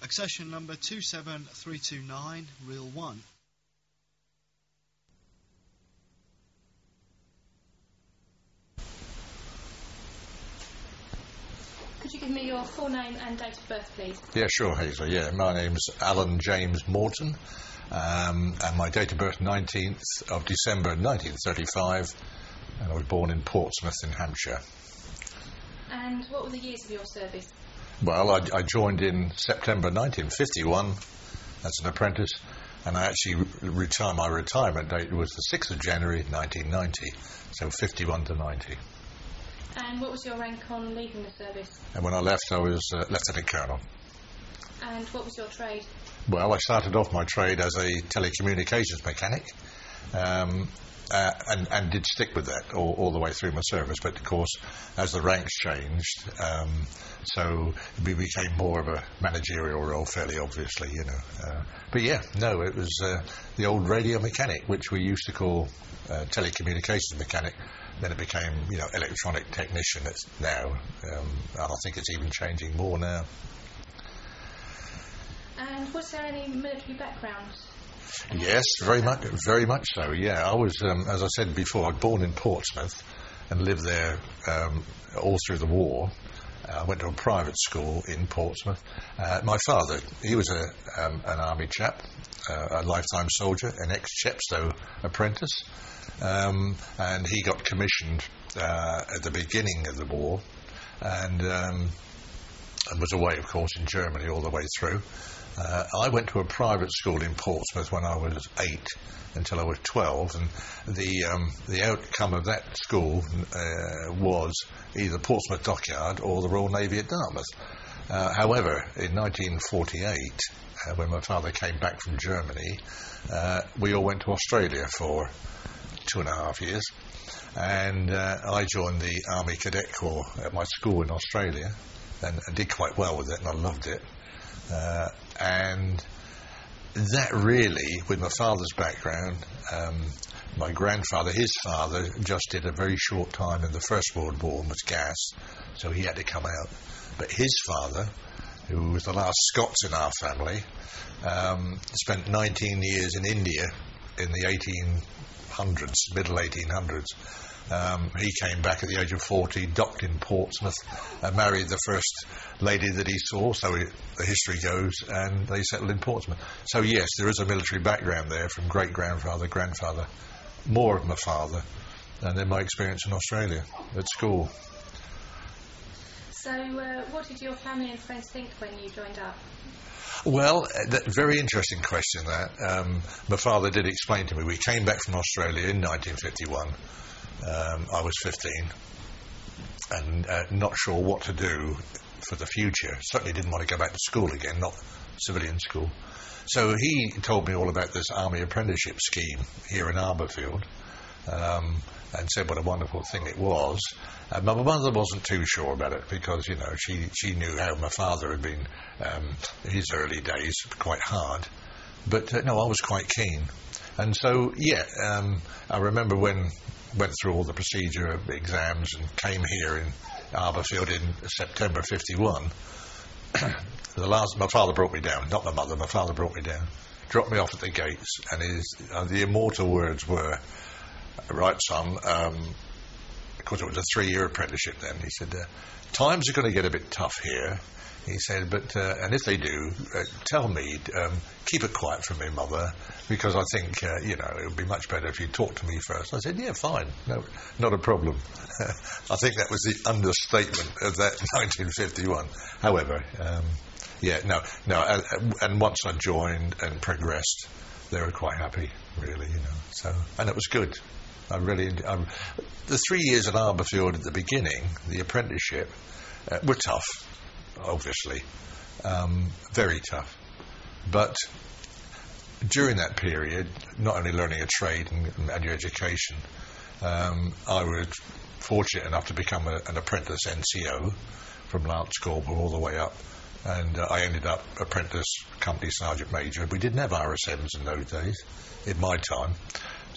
Accession number 27329, reel 1. Could you give me your full name and date of birth, please? Yeah, sure, Hazel. Yeah, my name's Alan James Morton, and my date of birth 19th of December 1935, and I was born in Portsmouth in Hampshire. And what were the years of your service? Well, I joined in September 1951 as an apprentice, and I actually my retirement date was the 6th of January 1990, so 51 to 90. And what was your rank on leaving the service? And when I left, I was Lieutenant Colonel. And what was your trade? Well, I started off my trade as a telecommunications mechanic, and did stick with that all the way through my service. But of course, as the ranks changed, so we became more of a managerial role, fairly obviously, you know. But yeah, no, it was the old radio mechanic, which we used to call telecommunications mechanic. Then it became, you know, electronic technician. It's now, and I think it's even changing more now. And was there any military background? Yes, very much so. Yeah, I was, as I said before, I was born in Portsmouth and lived there all through the war. I went to a private school in Portsmouth. My father, he was an army chap, a lifetime soldier, an ex-Chepstow apprentice, and he got commissioned at the beginning of the war, and was away, of course, in Germany all the way through. I went to a private school in Portsmouth when I was 8 until I was 12, and the outcome of that school was either Portsmouth Dockyard or the Royal Navy at Dartmouth. However, in 1948, when my father came back from Germany, we all went to Australia for 2.5 years, and I joined the Army Cadet Corps at my school in Australia, and I did quite well with it, and I loved it. And that really, with my father's background, my grandfather, his father, just did a very short time in the First World War and was gassed, so he had to come out. But his father, who was the last Scots in our family, spent 19 years in India in the 1800s, middle 1800s. He came back at the age of 40, docked in Portsmouth, married the first lady that he saw, so the history goes, and they settled in Portsmouth. So yes, there is a military background there from great-grandfather, grandfather, more of my father, and then my experience in Australia at school. So what did your family and friends think when you joined up? Well, very interesting question, that. My father did explain to me. We came back from Australia in 1951. I was 15 and not sure what to do for the future. Certainly didn't want to go back to school again, not civilian school. So he told me all about this army apprenticeship scheme here in Arborfield, and said what a wonderful thing it was. My mother wasn't too sure about it because, you know, she knew how my father had been, his early days, quite hard. But no, I was quite keen. And so, yeah, I remember when went through all the procedure of exams and came here in Arborfield in September 51. My father brought me down, not my mother, my father brought me down, dropped me off at the gates, and the immortal words were, "Right, son," because it was a 3-year apprenticeship then, he said, "times are going to get a bit tough here." He said, but, and if they do, tell me, keep it quiet from me, mother, because I think, you know, it would be much better if you talk to me first. I said, yeah, fine, no, not a problem. I think that was the understatement of that 1951. However, yeah, no, and once I joined and progressed, they were quite happy, really, you know, so, and it was good. The 3 years at Arborfield at the beginning, the apprenticeship, were tough. Obviously, very tough. But during that period, not only learning a trade and your education, I was fortunate enough to become an apprentice NCO from Lance Corporal all the way up, and I ended up apprentice company sergeant major. We didn't have RSMs in those days, in my time.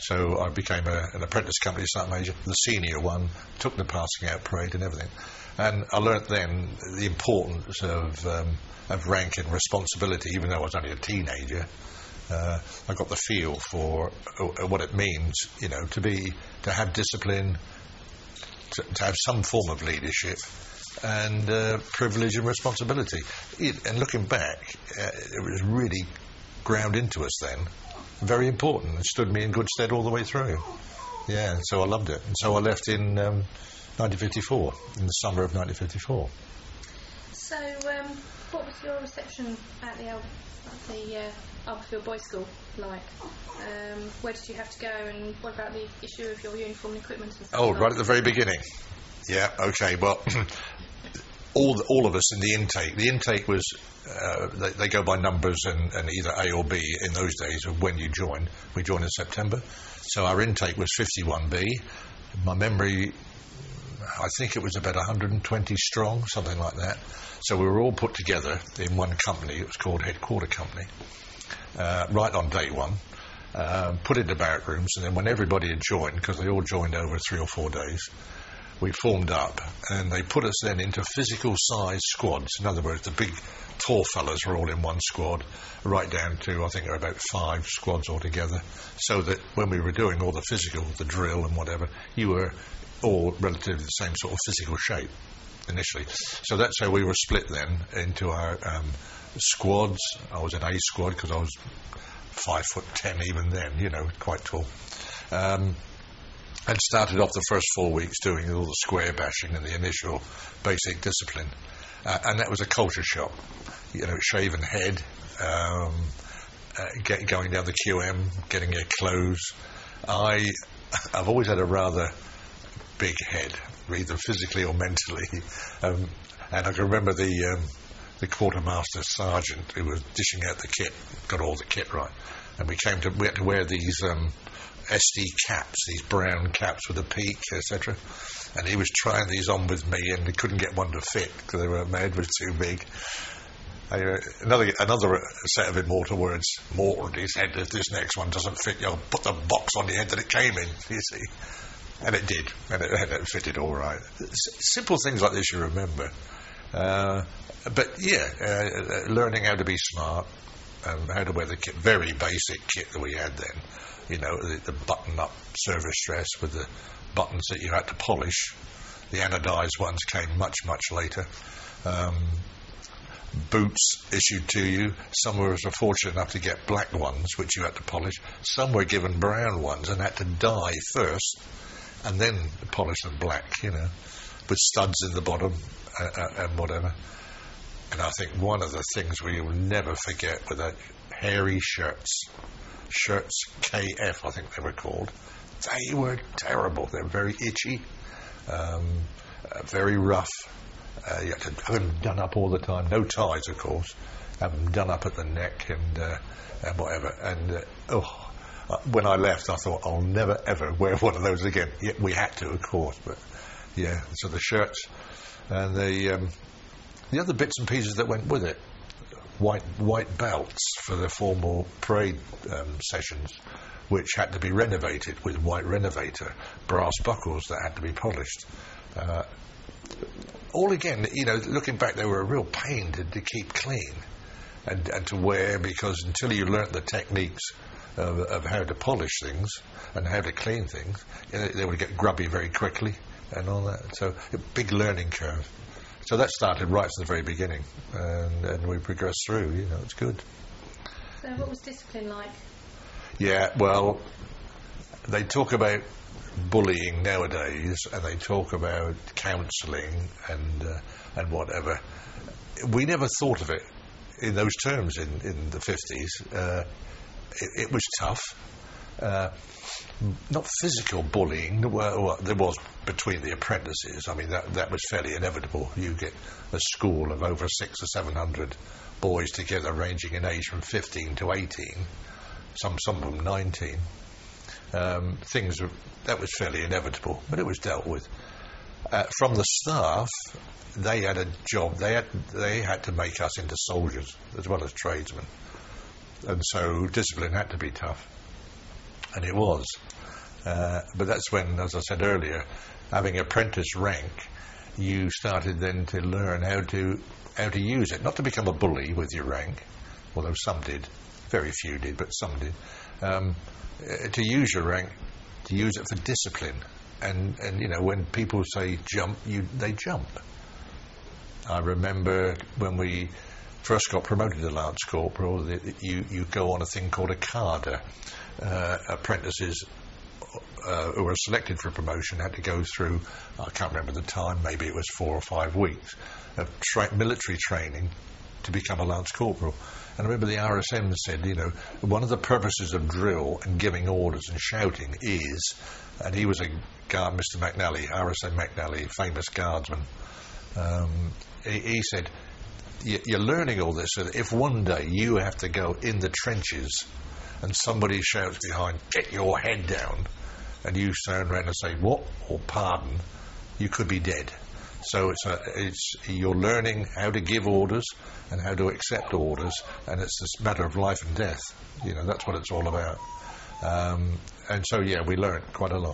So I became an apprentice company sergeant major, the senior one, took the passing out parade and everything. And I learnt then the importance of rank and responsibility, even though I was only a teenager. I got the feel for what it means, to have discipline, to have some form of leadership, and privilege and responsibility. And looking back, it was really ground into us then. Very important, and stood me in good stead all the way through. Yeah, and so I loved it. And so I left in 1954, in the summer of 1954. So, what was your reception at the Albertfield Boys' School like? Where did you have to go, and what about the issue of your uniform and equipment and stuff? Oh, right at the very beginning. Yeah, okay, well, all of us in the intake. The intake was, they go by numbers and either A or B in those days of when you join. We joined in September. So our intake was 51B. My memory, I think it was about 120 strong, something like that. So we were all put together in one company. It was called Headquarter Company, right on day one. Put into barrack rooms, and then when everybody had joined, because they all joined over 3 or 4 days, we formed up, and they put us then into physical size squads. In other words, the big tall fellas were all in one squad, right down to, I think there were about 5 squads altogether, so that when we were doing all the physical, the drill and whatever, you were all relatively the same sort of physical shape initially. So that's how we were split then into our squads. I was in A squad because I was 5'10" even then, quite tall. And started off the first 4 weeks doing all the square bashing and the initial basic discipline. And that was a culture shock. Shaven head, going down the QM, getting your clothes. I've always had a rather big head, either physically or mentally. And I can remember the quartermaster sergeant who was dishing out the kit, got all the kit right. And we had to wear these SD caps, these brown caps with a peak, etc. And he was trying these on with me, and he couldn't get one to fit because my head was too big. Another set of immortal words. Morton, he said, if this next one doesn't fit, you'll put the box on your head that it came in, you see. And it did, and it fitted all right. Simple things like this you remember. But yeah, learning how to be smart, how to wear the kit, very basic kit that we had then. The button-up service dress with the buttons that you had to polish. The anodised ones came much, much later. Boots issued to you. Some were fortunate enough to get black ones, which you had to polish. Some were given brown ones and had to dye first and then polish them black, with studs in the bottom and whatever. And I think one of the things we will never forget were that hairy shirts. Shirts KF, I think they were called. They were terrible. They were very itchy, very rough. You had to have them done up all the time. No ties, of course. Have them done up at the neck and whatever. And when I left, I thought I'll never ever wear one of those again. Yeah, we had to, of course, but yeah. So the shirts and the other bits and pieces that went with it. White belts for the formal parade sessions, which had to be renovated with white renovator, brass buckles that had to be polished. All again, looking back, they were a real pain to keep clean and to wear, because until you learnt the techniques of how to polish things and how to clean things, they would get grubby very quickly and all that. So a big learning curve. So that started right from the very beginning, and we progressed through. It's good. So what was discipline like? Yeah, well, they talk about bullying nowadays, and they talk about counselling and whatever. We never thought of it in those terms in the 50s. It was tough. Not physical bullying. Well, there was between the apprentices. I mean, that was fairly inevitable. You get a school of over 600 or 700 boys together, ranging in age from 15 to 18. Some of them 19. That was fairly inevitable, but it was dealt with. From the staff, they had a job. They had to make us into soldiers as well as tradesmen, and so discipline had to be tough. and it was. But that's when, as I said earlier, having apprentice rank, you started then to learn how to use it, not to become a bully with your rank, although some did, very few did, but some did. To use your rank, to use it for discipline, and you know, when people say jump, they jump. I remember when we first got promoted to Lance Corporal, you go on a thing called a CARDA. Apprentices who were selected for promotion had to go through, I can't remember the time, maybe it was 4 or 5 weeks of military training to become a Lance Corporal. And I remember the RSM said, you know, one of the purposes of drill and giving orders and shouting is, and he was a guard, Mr. McNally, RSM McNally, famous guardsman, he said, you're learning all this so that if one day you have to go in the trenches and somebody shouts behind, get your head down, and you turn around and say, what, or pardon, you could be dead. So you're learning how to give orders and how to accept orders, and it's this matter of life and death. You know, that's what it's all about. And so, yeah, we learned quite a lot.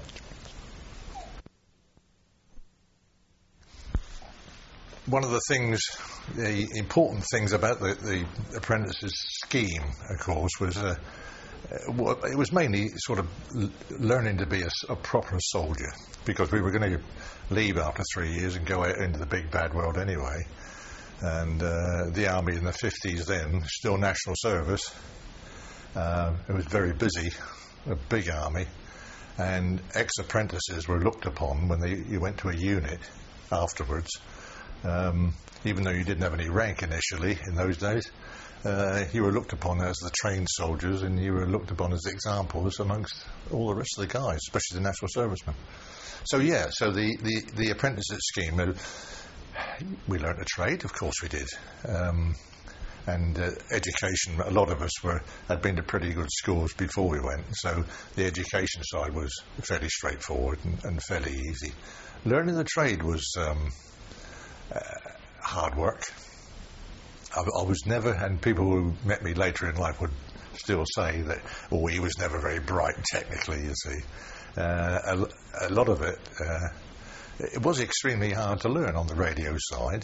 One of the things, the important things about the apprentices scheme, of course, was it was mainly sort of learning to be a proper soldier, because we were going to leave after 3 years and go out into the big bad world anyway. And the army in the 50s then, still national service, it was very busy, a big army, and ex-apprentices were looked upon when you went to a unit afterwards. Even though you didn't have any rank initially in those days, you were looked upon as the trained soldiers, and you were looked upon as examples amongst all the rest of the guys, especially the national servicemen. So yeah, so the apprenticeship scheme, we learnt a trade, of course we did, and education. A lot of us had been to pretty good schools before we went, so the education side was fairly straightforward and fairly easy. Learning the trade was hard work. I was never, and people who met me later in life would still say that, he was never very bright technically, you see. A lot of it was extremely hard to learn on the radio side,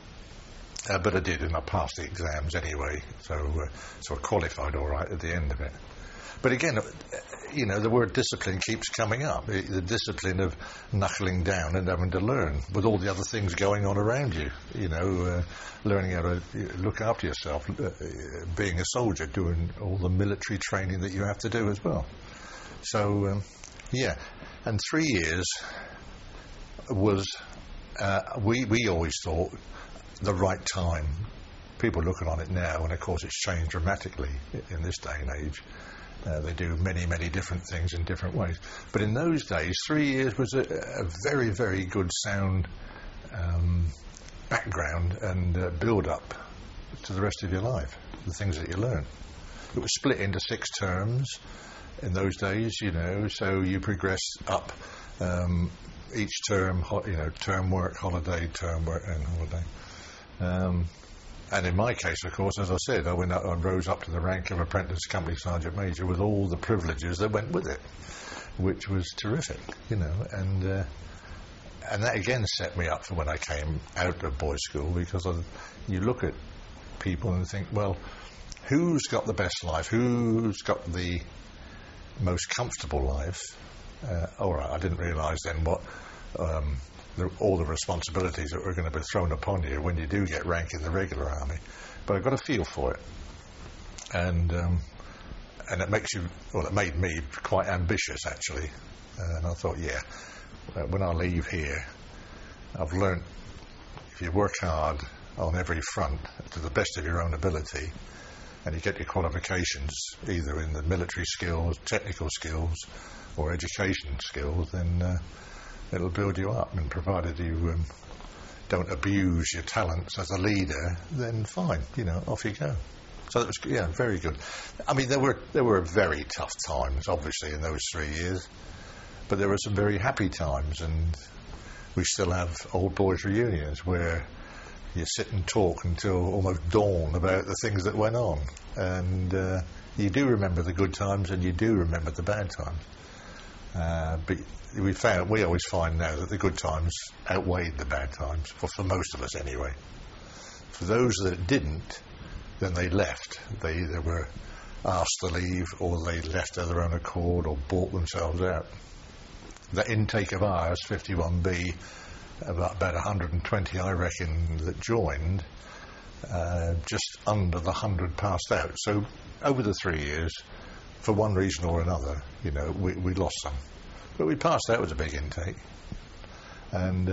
but I did, and I passed the exams anyway, so I qualified all right at the end of it. But again, you know, the word discipline keeps coming up. The discipline of knuckling down and having to learn with all the other things going on around you. You know, learning how to look after yourself, being a soldier, doing all the military training that you have to do as well. So, yeah. And 3 years was, we always thought, the right time. People looking on it now, and of course it's changed dramatically in this day and age. They do many, many different things in different ways. But in those days, 3 years was a very, very good sound background and build-up to the rest of your life, the things that you learn. It was split into 6 terms in those days, you know, so you progress up each term, you know, term work, holiday, term work, and holiday. And in my case, of course, as I said, I rose up to the rank of Apprentice Company Sergeant Major with all the privileges that went with it, which was terrific, you know. And that again set me up for when I came out of boys' school, because you look at people and think, well, who's got the best life? Who's got the most comfortable life? All right, I didn't realise then what all the responsibilities that were going to be thrown upon you when you do get rank in the regular army. But I got a feel for it, and it makes you, well, it made me quite ambitious actually. And I thought, yeah, when I leave here, I've learnt if you work hard on every front to the best of your own ability, and you get your qualifications either in the military skills, technical skills, or education skills, then it'll build you up, and provided you don't abuse your talents as a leader, then fine, you know, off you go. So it was, yeah, very good. I mean, there were very tough times, obviously, in those 3 years, but there were some very happy times, and we still have old boys reunions where you sit and talk until almost dawn about the things that went on, and you do remember the good times and you do remember the bad times. But we always find now that the good times outweighed the bad times, for most of us anyway. For those that didn't, then they left. They either were asked to leave, or they left of their own accord, or bought themselves out. The intake of ours, 51B, about 120, I reckon, that joined, just under the 100 passed out. So over the 3 years, for one reason or another, we lost some. But we passed out with a big intake. And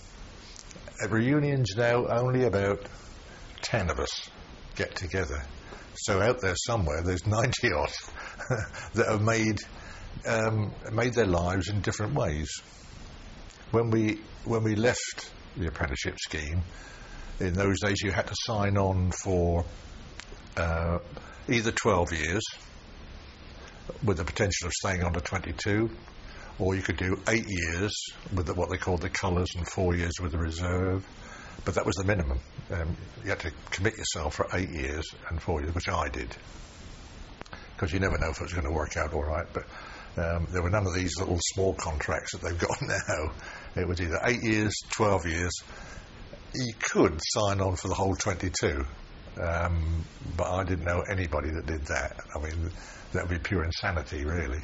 at reunions now, only about 10 of us get together. So out there somewhere, there's 90 odd that have made their lives in different ways. When we left the apprenticeship scheme, in those days you had to sign on for either 12 years with the potential of staying on to 22, or you could do 8 years with what they called the colours and 4 years with the reserve. But that was the minimum. You had to commit yourself for 8 years and 4 years, which I did, because you never know if it was going to work out all right. But there were none of these little small contracts that they've got now. It was either 8 years, 12 years. You could sign on for the whole 22, but I didn't know anybody that did that. I mean, that would be pure insanity, really.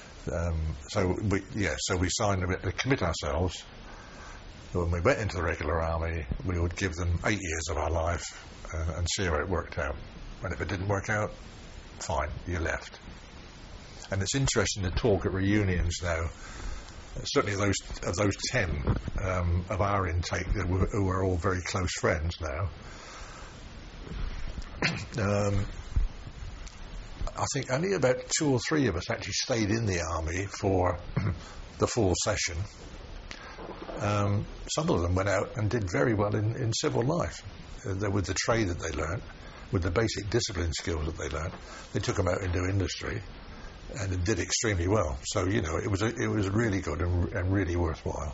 So we signed to commit ourselves. When we went into the regular army, we would give them 8 years of our life and see how it worked out. And if it didn't work out, fine, you left. And it's interesting to talk at reunions now. Certainly those 10 of our intake who are all very close friends now. I think only about 2 or 3 of us actually stayed in the army for the full session. Some of them went out and did very well in civil life. With the trade that they learnt, with the basic discipline skills that they learnt, they took them out into industry and it did extremely well. So, it was really good and really worthwhile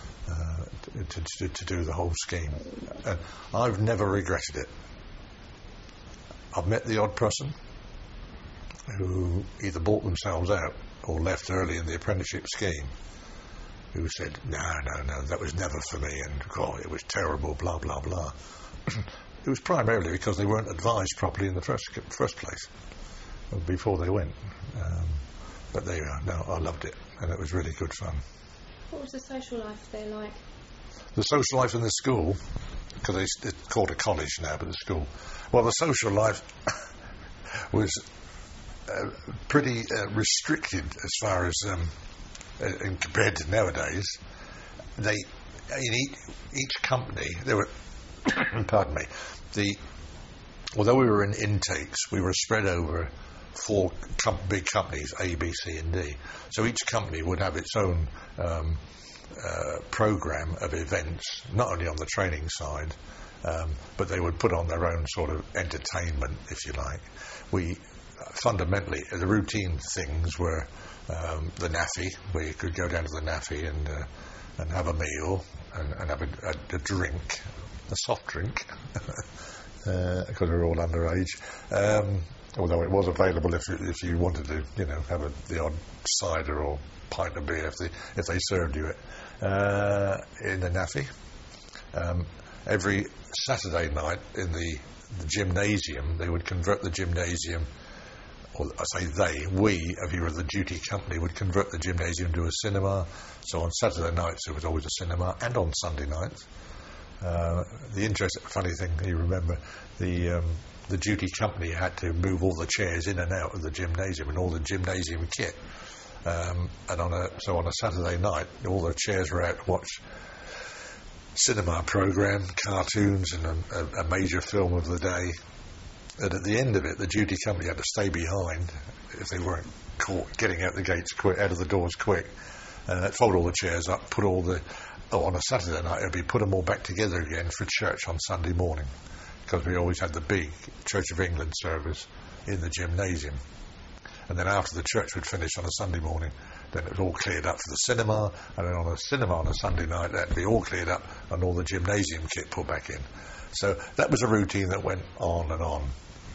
to do the whole scheme. And I've never regretted it. I've met the odd person who either bought themselves out or left early in the apprenticeship scheme, who said, no, that was never for me, and it was terrible, blah, blah, blah. It was primarily because they weren't advised properly in the first place, before they went. But there you are. No, I loved it, and it was really good fun. What was the social life there like? The social life in the school, because it's called a college now, but the school. Well, the social life was pretty restricted as far as... and compared to nowadays, in each company there were pardon me, although we were in intakes, we were spread over 4 big companies, A, B, C and D. So each company would have its own program of events, not only on the training side, but they would put on their own sort of entertainment, if you like. We fundamentally, the routine things were the NAFI, where you could go down to the NAFI and have a meal and have a drink, a soft drink, because we were all underage. Although it was available if you wanted to, have the odd cider or pint of beer if they served you it in the NAFI. Every Saturday night in the gymnasium, they would convert the gymnasium. Or I say we, if you were the duty company, would convert the gymnasium to a cinema. So on Saturday nights there was always a cinema, and on Sunday nights. The interesting, funny thing, you remember, the duty company had to move all the chairs in and out of the gymnasium and all the gymnasium kit. And on a Saturday night, all the chairs were out to watch cinema program, cartoons, and a major film of the day. And at the end of it, the duty company had to stay behind if they weren't caught getting out the gates quick, out of the doors quick. Fold all the chairs up, on a Saturday night, it'd be put them all back together again for church on Sunday morning, because we always had the big Church of England service in the gymnasium. And then after the church would finish on a Sunday morning, Then it was all cleared up for the cinema, and then on the cinema on a Sunday night, that'd be all cleared up and all the gymnasium kit put back in. So that was a routine that went on and on.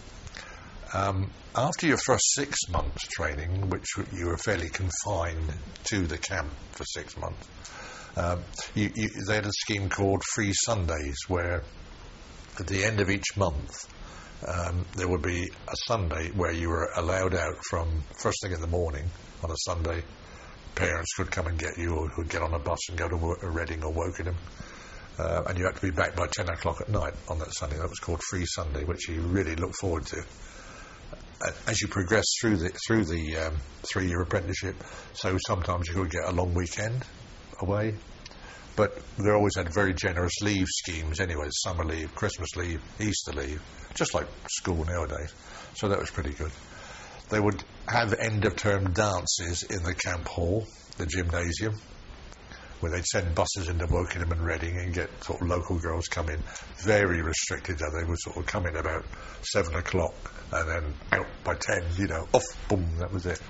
After your first 6 months training, which you were fairly confined to the camp for 6 months, they had a scheme called Free Sundays, where at the end of each month there would be a Sunday where you were allowed out from first thing in the morning on a Sunday. Parents could come and get you, or could get on a bus and go to Reading or Wokingham, and you had to be back by 10 o'clock at night on that Sunday. That was called Free Sunday, which you really look forward to. As you progress through the 3-year apprenticeship, so sometimes you could get a long weekend away, but they always had very generous leave schemes anyway, summer leave, Christmas leave, Easter leave, just like school nowadays. So that was pretty good. They would have end-of-term dances in the camp hall, the gymnasium, where they'd send buses into Wokingham and Reading and get sort of local girls come in. Very restricted, though. They would sort of come in about 7 o'clock and then out by 10, off, boom, that was it.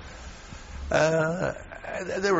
There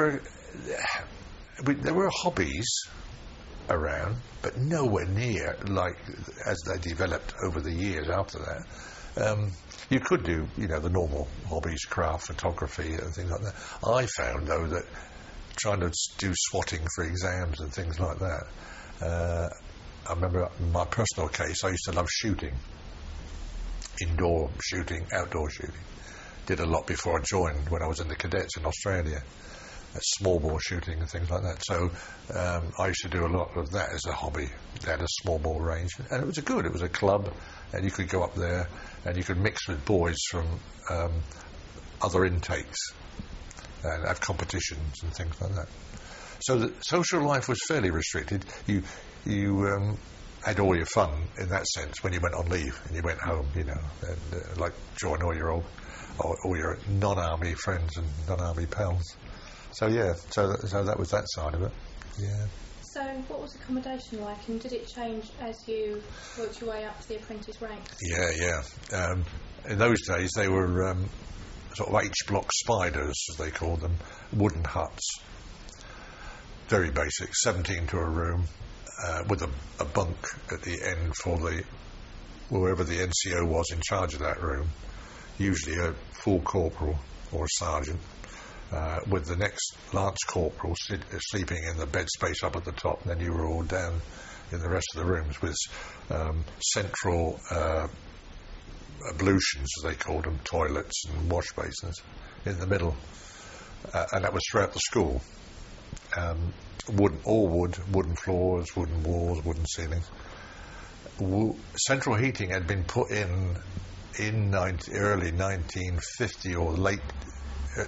were hobbies around, but nowhere near like as they developed over the years after that. You could do, the normal hobbies, craft, photography and things like that. I found, though, that trying to do swatting for exams and things like that, I remember in my personal case, I used to love shooting. Indoor shooting, outdoor shooting. Did a lot before I joined when I was in the cadets in Australia. Small ball shooting and things like that. So I used to do a lot of that as a hobby. They had a small ball range, and it was good. It was a club, and you could go up there and you could mix with boys from other intakes and have competitions and things like that. So the social life was fairly restricted. You had all your fun in that sense when you went on leave and you went home, and like join all your non-army friends and non-army pals. So yeah, so that was that side of it. Yeah. So what was accommodation like, and did it change as you worked your way up to the apprentice ranks? Yeah. In those days, they were sort of H-block spiders, as they called them, wooden huts. Very basic, 17 to a room, with a bunk at the end for whoever the NCO was in charge of that room, usually a full corporal or a sergeant, with the next lance corporal sleeping in the bed space up at the top, and then you were all down in the rest of the rooms with central ablutions, as they called them, toilets and wash basins in the middle, and that was throughout the school. Wooden floors, wooden walls, wooden ceilings. Central heating had been put in early 1950 or late. In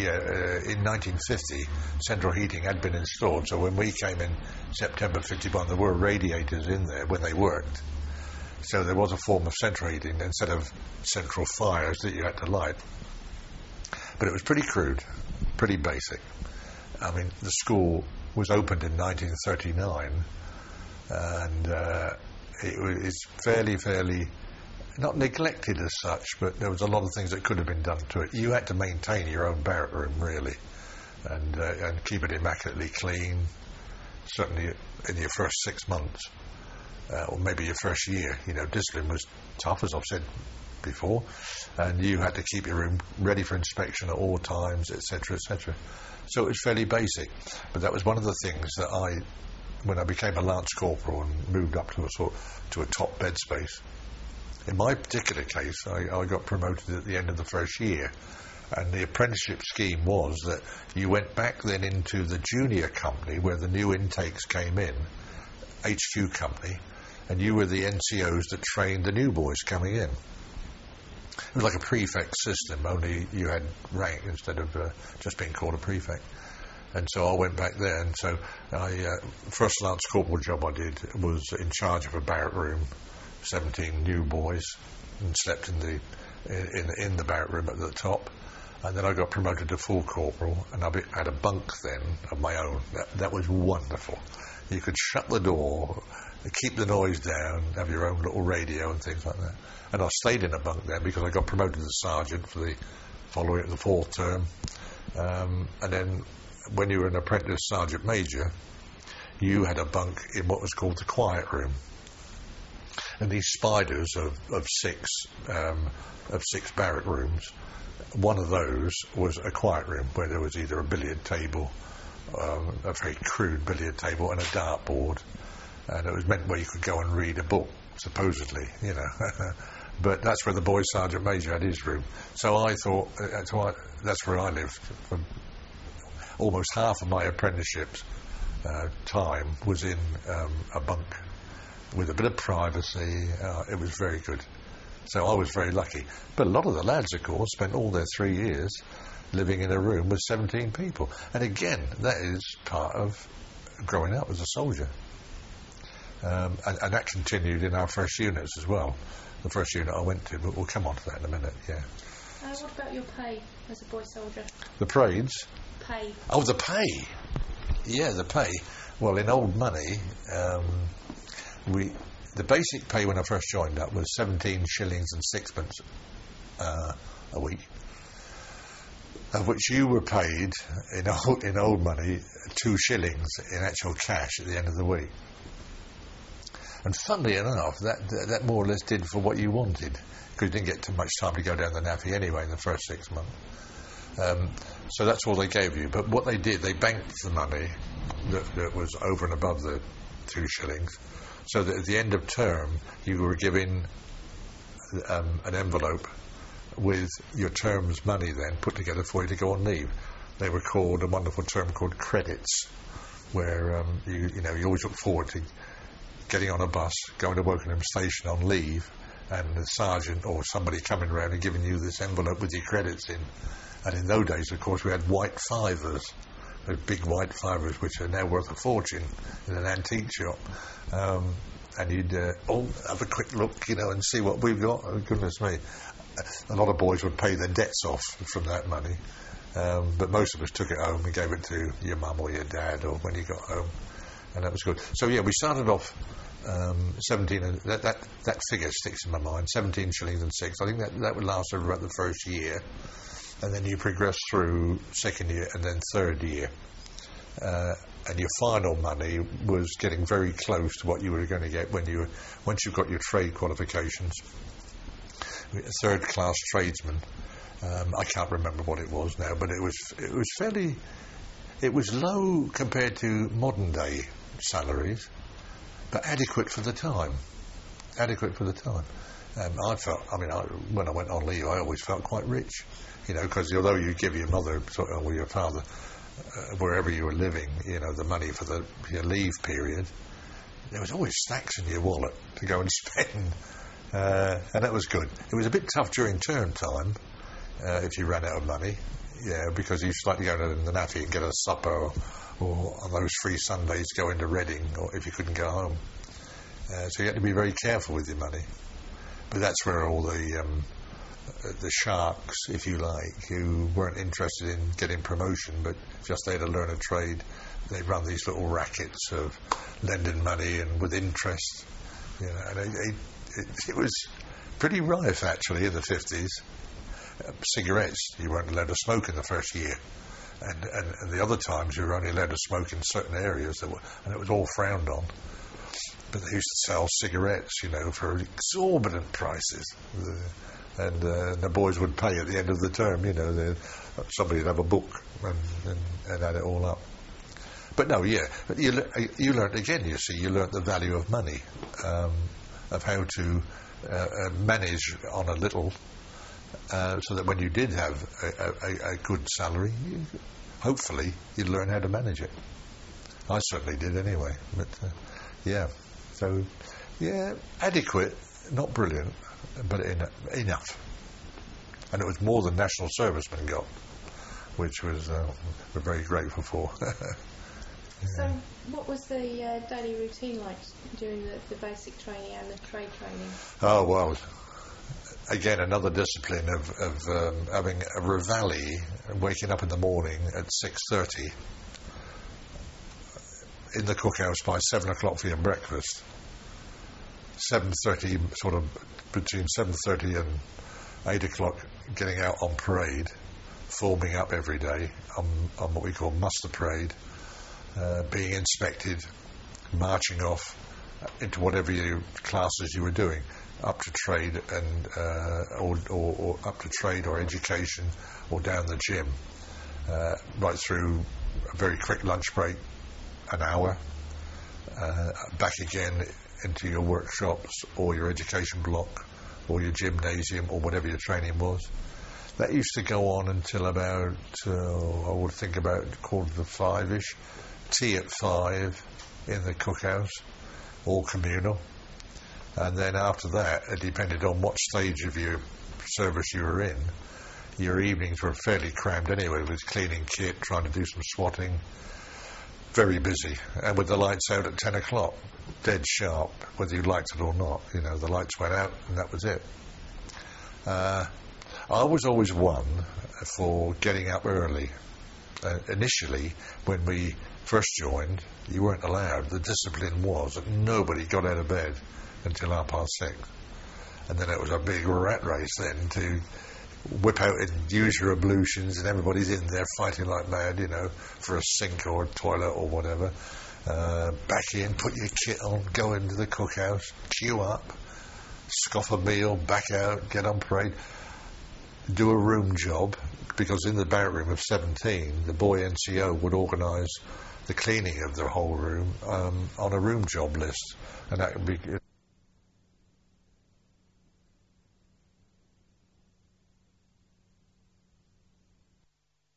1950, central heating had been installed. So when we came in September 51, there were radiators in there when they worked. So there was a form of central heating instead of central fires that you had to light. But it was pretty crude, pretty basic. I mean, the school was opened in 1939, and it's fairly not neglected as such, but there was a lot of things that could have been done to it. You had to maintain your own barrack room, really, and keep it immaculately clean, certainly in your first 6 months, or maybe your first year. Discipline was tough, as I've said before, and you had to keep your room ready for inspection at all times, etc., etc. So it was fairly basic, but that was one of the things that when I became a lance corporal and moved up to a top bed space. In my particular case, I got promoted at the end of the first year, and the apprenticeship scheme was that you went back then into the junior company where the new intakes came in, HQ company, and you were the NCOs that trained the new boys coming in. It was like a prefect system, only you had rank instead of just being called a prefect. And so I went back there, and so first lance corporal job I did was in charge of a barrack room, 17 new boys, and slept in the barrack room at the top. And then I got promoted to full corporal, and I had a bunk then of my own. That was wonderful. You could shut the door, keep the noise down, have your own little radio and things like that. And I stayed in a bunk then because I got promoted to sergeant for the fourth term, And then when you were an apprentice sergeant major, you had a bunk in what was called the quiet room. And these spiders of six barrack rooms, one of those was a quiet room where there was either a billiard table, a very crude billiard table, and a dartboard, and it was meant where you could go and read a book, supposedly, you know. But that's where the boy sergeant major had his room. So I thought that's where I lived. For almost half of my apprenticeship's time was in a bunk with a bit of privacy. It was very good. So I was very lucky. But a lot of the lads, of course, spent all their 3 years living in a room with 17 people. And again, that is part of growing up as a soldier. And that continued in our first units as well. The first unit I went to, but we'll come on to that in a minute, yeah. What about your pay as a boy soldier? The parades? Pay. Oh, the pay. Yeah, the pay. Well, in old money, the basic pay when I first joined up was 17 shillings and sixpence a week, of which you were paid in old money 2 shillings in actual cash at the end of the week. And funnily enough, that more or less did for what you wanted, because you didn't get too much time to go down the naffy anyway in the first 6 months. So that's all they gave you. But what they did, they banked the money that was over and above the 2 shillings, so that at the end of term you were given an envelope with your term's money then put together for you to go on leave. They were called a wonderful term called credits, where you always look forward to getting on a bus, going to Wokingham Station on leave, and the sergeant or somebody coming around and giving you this envelope with your credits in. And in those days, of course, we had white fivers, those big white fivers, which are now worth a fortune in an antique shop. And you'd have a quick look, and see what we've got. Oh, goodness me. A lot of boys would pay their debts off from that money. But most of us took it home and gave it to your mum or your dad or when you got home. And that was good. So, yeah, we started off 17, and that figure sticks in my mind, 17 shillings and 6. I think that would last over about the first year. And then you progress through second year and then third year. And your final money was getting very close to what you were going to get once you've got your trade qualifications. Third class tradesman. I can't remember what it was now, but it was low compared to modern day salaries, but adequate for the time. When I went on leave, I always felt quite rich, because although you give your mother or your father, wherever you were living, the money for your leave period, there was always stacks in your wallet to go and spend, and that was good. It was a bit tough during term time if you ran out of money, because you used to like to go to the naffy and get a supper, or on those free Sundays go into Reading, or if you couldn't go home. So you had to be very careful with your money. But that's where all the sharks, if you like, who weren't interested in getting promotion but just there to learn a trade, they run these little rackets of lending money and with interest. And it was pretty rife actually in the 50s. Cigarettes, you weren't allowed to smoke in the first year. And the other times you were only allowed to smoke in certain areas, and it was all frowned on. But they used to sell cigarettes, for exorbitant prices. And the boys would pay at the end of the term, somebody would have a book and add it all up. But no, but you learnt again, you learnt the value of money, of how to manage on a little, so that when you did have a good salary, hopefully you'd learn how to manage it. I certainly did anyway, but so adequate, not brilliant, but enough. And it was more than national servicemen got, which was we're very grateful for. So what was the daily routine like during the basic training and the trade training? Oh, well, again, another discipline of having a reveille, waking up in the morning at 6:30 in the cookhouse by 7 o'clock for your breakfast. 7:30, sort of between 7:30 and 8 o'clock, getting out on parade, forming up every day on what we call muster parade, being inspected, marching off into whatever classes you were doing, up to trade and or up to trade or education, or down the gym, right through a very quick lunch break, an hour, back again into your workshops or your education block or your gymnasium or whatever your training was. That used to go on until about, I would think about 4:45ish, tea at 5 in the cookhouse, all communal. And then after that, it depended on what stage of your service you were in. Your evenings were fairly crammed anyway, with cleaning kit, trying to do some swatting. Very busy. And with the lights out at 10 o'clock, dead sharp, whether you liked it or not. You know, the lights went out and that was it. I was always one for getting up early. Initially, when we first joined, you weren't allowed. The discipline was that nobody got out of bed until 6:30. And then it was a big rat race then to whip out and use your ablutions, and everybody's in there fighting like mad, you know, for a sink or a toilet or whatever. Back in, put your kit on, go into the cookhouse, queue up, scoff a meal, back out, get on parade, do a room job, because in the barrack room of 17, the boy NCO would organise the cleaning of the whole room on a room job list, and that would be